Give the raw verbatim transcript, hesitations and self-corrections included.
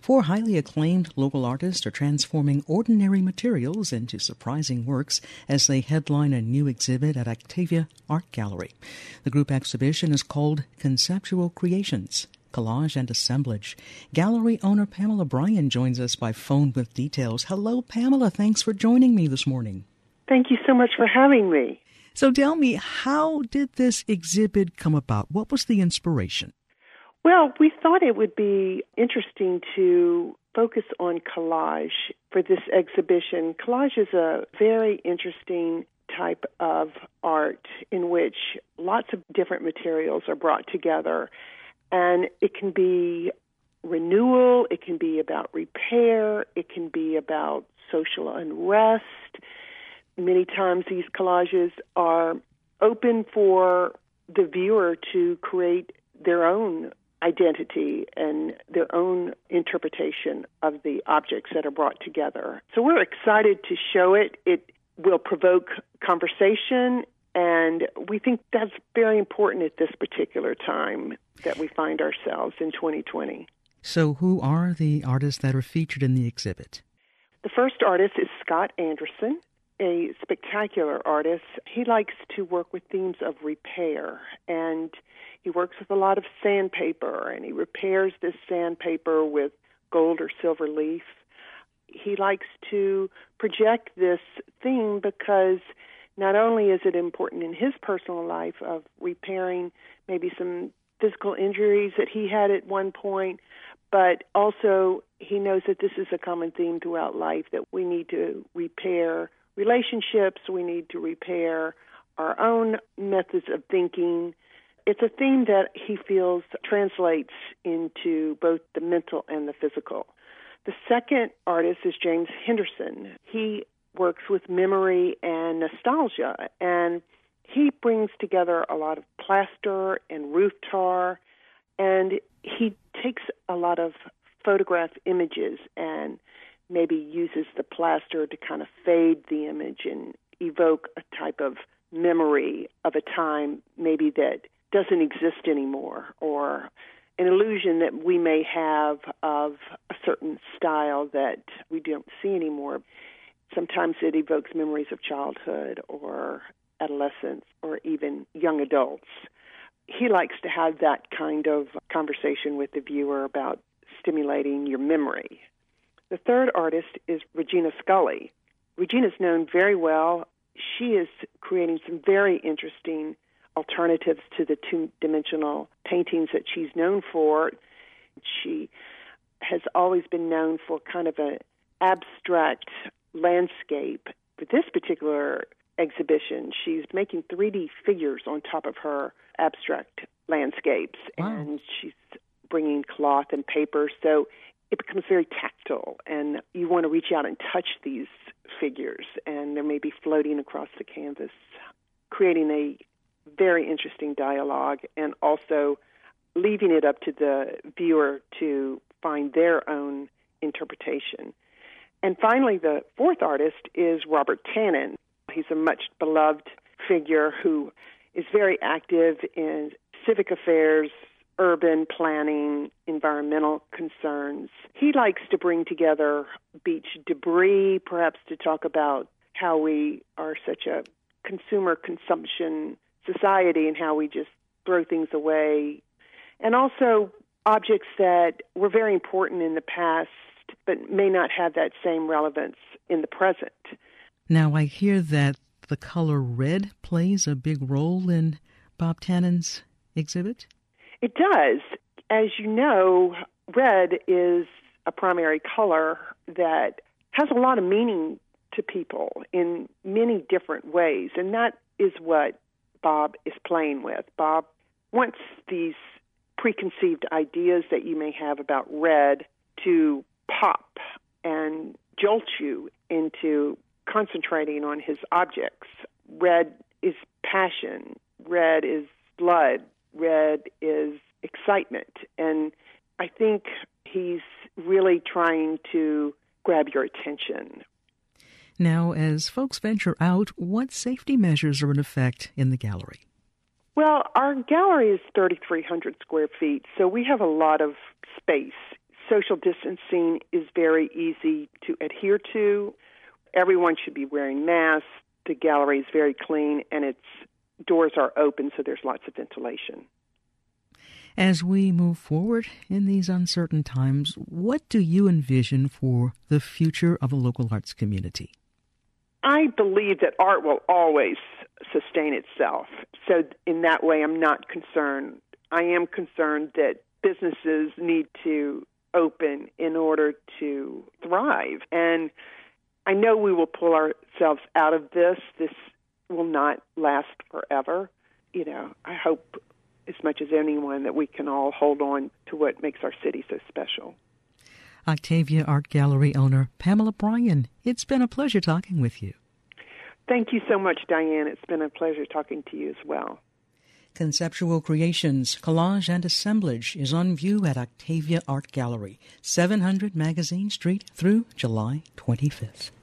Four highly acclaimed local artists are transforming ordinary materials into surprising works as they headline a new exhibit at Octavia Art Gallery. The group exhibition is called Conceptual Creations, Collage and Assemblage. Gallery owner Pamela Bryan joins us by phone with details. Hello, Pamela. Thanks for joining me this morning. Thank you so much for having me. So tell me, how did this exhibit come about? What was the inspiration? Well, we thought it would be interesting to focus on collage for this exhibition. Collage is a very interesting type of art in which lots of different materials are brought together. And it can be renewal, it can be about repair, it can be about social unrest. Many times these collages are open for the viewer to create their own identity and their own interpretation of the objects that are brought together. So we're excited to show it. It will provoke conversation, and we think that's very important at this particular time that we find ourselves in twenty twenty. So who are the artists that are featured in the exhibit? The first artist is Scott Anderson, a spectacular artist. He likes to work with themes of repair, and he works with a lot of sandpaper, and he repairs this sandpaper with gold or silver leaf. He likes to project this theme because not only is it important in his personal life of repairing maybe some physical injuries that he had at one point, but also he knows that this is a common theme throughout life, that we need to repair relationships, we need to repair our own methods of thinking. It's a theme that he feels translates into both the mental and the physical. The second artist is James Henderson. He works with memory and nostalgia, and he brings together a lot of plaster and roof tar, and he takes a lot of photograph images and maybe uses the plaster to kind of fade the image and evoke a type of memory of a time maybe that doesn't exist anymore, or an illusion that we may have of a certain style that we don't see anymore. Sometimes it evokes memories of childhood or adolescence or even young adults. He likes to have that kind of conversation with the viewer about stimulating your memory. The third artist is Regina Scully. Regina's known very well. She is creating some very interesting alternatives to the two-dimensional paintings that she's known for. She has always been known for kind of an abstract landscape. For this particular exhibition, she's making three D figures on top of her abstract landscapes, wow. And she's bringing cloth and paper, so it becomes very tactile, and you want to reach out and touch these figures, and they may be floating across the canvas, creating a very interesting dialogue, and also leaving it up to the viewer to find their own interpretation. And finally, the fourth artist is Robert Tannen. He's a much beloved figure who is very active in civic affairs, urban planning, environmental concerns. He likes to bring together beach debris, perhaps to talk about how we are such a consumer consumption society and how we just throw things away. And also objects that were very important in the past but may not have that same relevance in the present. Now, I hear that the color red plays a big role in Bob Tannen's exhibit? It does. As you know, red is a primary color that has a lot of meaning to people in many different ways, and that is what Bob is playing with. Bob wants these preconceived ideas that you may have about red to pop and jolt you into concentrating on his objects. Red is passion. Red is blood. Red is excitement. And I think he's really trying to grab your attention. Now, as folks venture out, what safety measures are in effect in the gallery? Well, our gallery is thirty-three hundred square feet, so we have a lot of space. social distancing is very easy to adhere to. Everyone should be wearing masks. The gallery is very clean, and its doors are open, so there's lots of ventilation. As we move forward in these uncertain times, what do you envision for the future of the local arts community? I believe that art will always sustain itself. So in that way, I'm not concerned. I am concerned that businesses need to open in order to thrive. And I know we will pull ourselves out of this. This will not last forever. You know, I hope as much as anyone that we can all hold on to what makes our city so special. Octavia Art Gallery owner Pamela Bryan, it's been a pleasure talking with you. Thank you so much, Diane. It's been a pleasure talking to you as well. Conceptual Creations, Collage and Assemblage is on view at Octavia Art Gallery, seven hundred Magazine Street through July twenty-fifth.